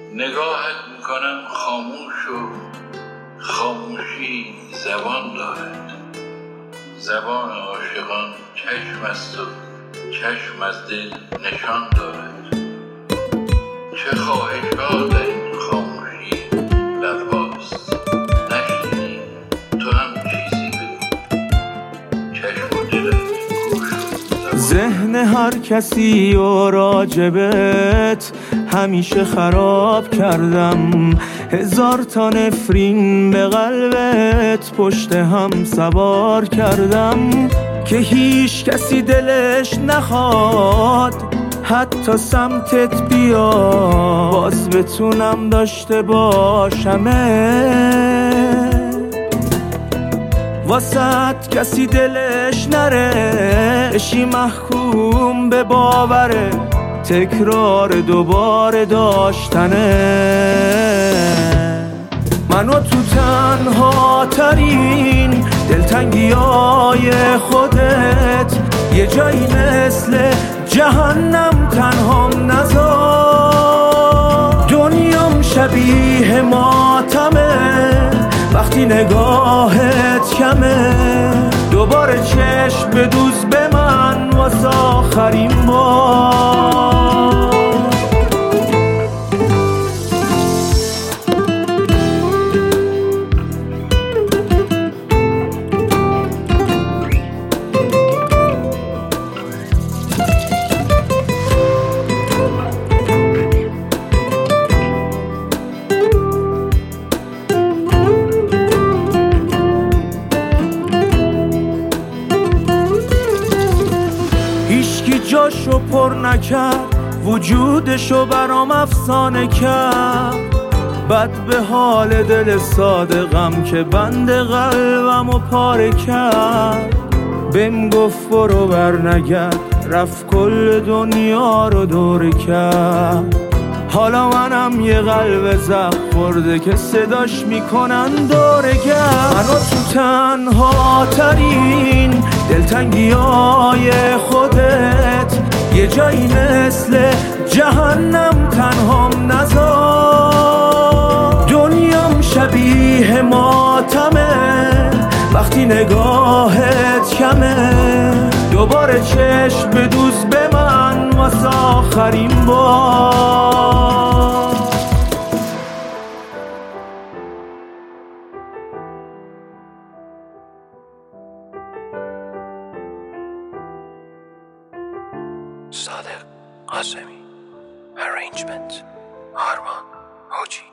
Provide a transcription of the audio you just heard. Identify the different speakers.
Speaker 1: نگاهت میکنم خاموش و خاموشی زبان دارد. زبان عاشقان چشم است و چشم از دل نشان دارد. چه خواهشات در این خاموشی لبهاست، نشنیدی تو هم چیزی بگو. چشم و دلت گوش و
Speaker 2: ذهن هر کسی و راجبت همیشه خراب کردم. هزار تا نفرین به قلبت پشت هم سوار کردم که هیچ کسی دلش نخواد حتی سمتت بیا، باز بتونم داشته باشمه. واسط کسی دلش نره، اشی محکوم به باوره، تکرار دوباره داشتنه. منو تو تنها ترین دلتنگی های خودت یه جایی مثل جهنم تنهام نذار. دنیام شبیه ماتمه وقتی نگاهت کمه. دوباره چشم بدوز به من واسه آخرین بار. هیچکی جاشو پر نکرد، وجودشو برام افسانه کرد. بد به حال دل صادقم که بند قلبمو پاره کرد. بهم گفت برو برنگرد، رفت کل دنیا رو دور کرد. حالا منم یه قلب زخم خورده که صداش میکنن دورگرد. منو تو تنها ترین دلتنگی های خودت یه جایی مثل جهنم تنهام نذار. دنیام شبیه ماتمه وقتی نگاهت کمه. دوباره چشم بدوز به من واسه آخرین بار.
Speaker 3: صادق قاسمی. Arrangement آرمان حاجی.